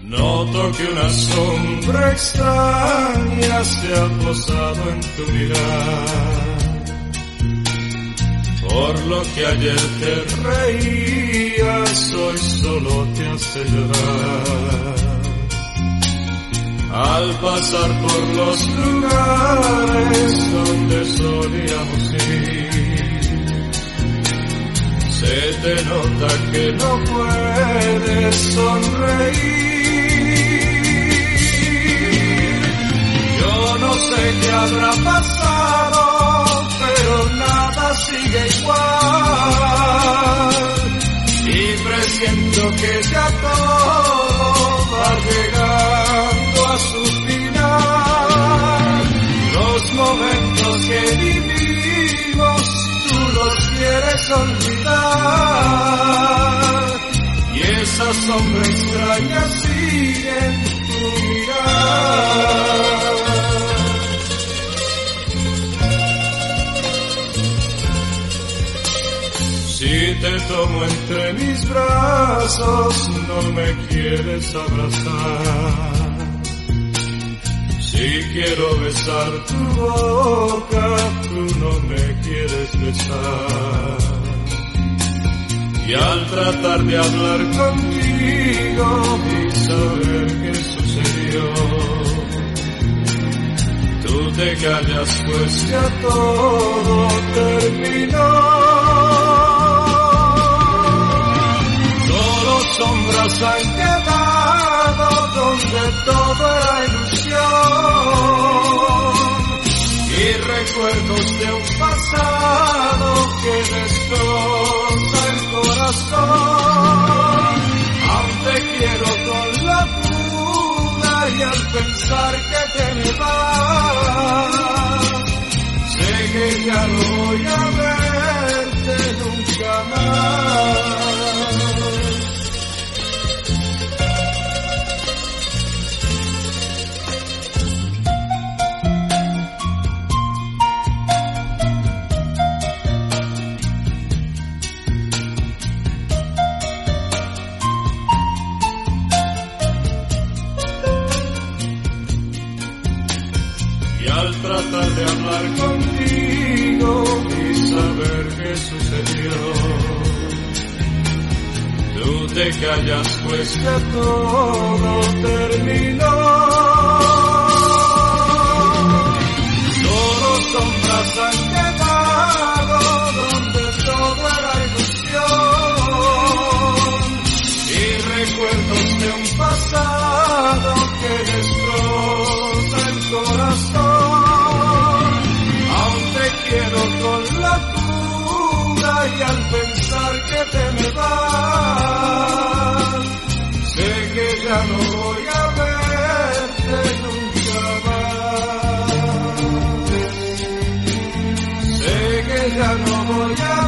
Noto que una sombra extraña se ha posado en tu mirar. Por lo que ayer te reías, hoy solo te hace llorar. Al pasar por los lugares donde solíamos ir, se te nota que no puedes sonreír. Yo no sé qué habrá pasado, pero nada sigue igual. Y presiento que ya todo va llegando a su final. Los momentos que vivimos tú los quieres olvidar, y esa sombra extraña sigue en tu mirar. Si te tomo entre mis brazos, no me quieres abrazar. Si quiero besar tu boca, tú no me quieres besar. Y al tratar de hablar contigo y saber qué sucedió, tú te callas pues ya todo terminó. Sombras han quedado donde todo era ilusión, y recuerdos de un pasado que destroza el corazón. Aún te quiero con locura y al pensar que te me vas, sé que ya no voy a verte nunca más. Al tratar de hablar contigo y saber qué sucedió, tú te callas pues que todo terminó. Solo sombras han quedado donde todo era ilusión, y recuerdos de un pasado que destroza el corazón. Quiero con locura y al pensar que te me vas, sé que ya no voy a verte nunca más. Sé que ya no voy a